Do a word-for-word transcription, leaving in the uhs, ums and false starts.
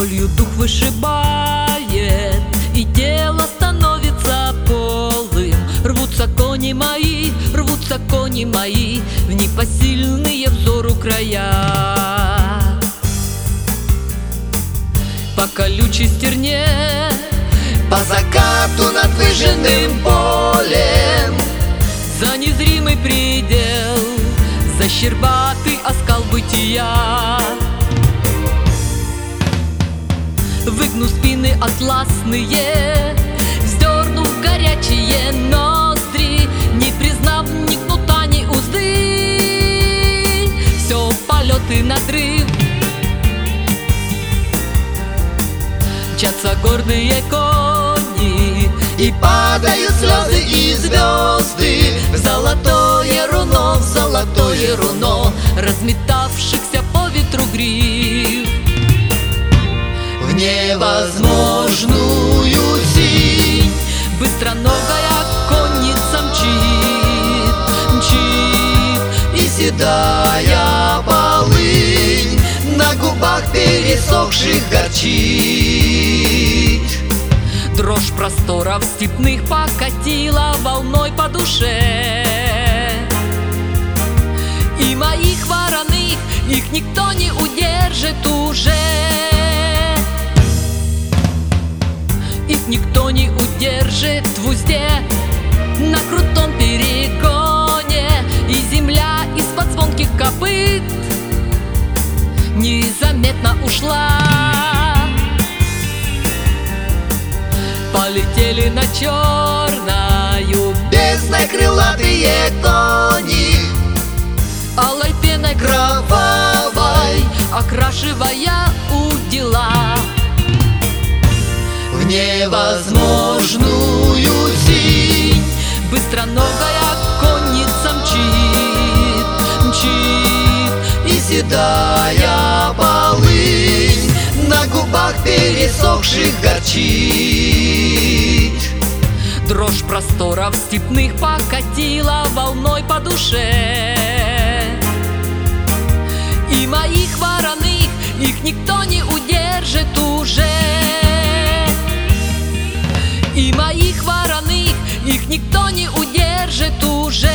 болью дух вышибает, и тело становится полым. Рвутся кони мои, рвутся кони мои в непосильные взору края. По колючей стерне, по закату над выжженным полем, за незримый предел, за щербатый оскал бытия. Выгну спины атласные, вздернув горячие ноздри, не признав ни кнута, ни узды, все полеты надрыв. Мчатся гордые кони, и падают слезы и звезды в золотое руно, в золотое руно разметавшихся по ветру грив. В невозможную синь быстроногая конница мчит, мчит, и седая полынь на губах пересохших горчит. Дрожь просторов степных покатила волной по душе, и моих вороных их никто не удержит уже. Их никто не удержит в узде на крутом перегоне, и земля из-под звонких копыт незаметно ушла. Полетели на черною бездной крылатые кони, алой пеной кровавой окрашивая удила. В невозможную синь быстроногая конница мчит, мчит, и седая полынь на губах пересохших горчит. Дрожь просторов степных покатила волной по душе, и моих вороных их никто не удержит уже. И моих вороных их никто не удержит уже.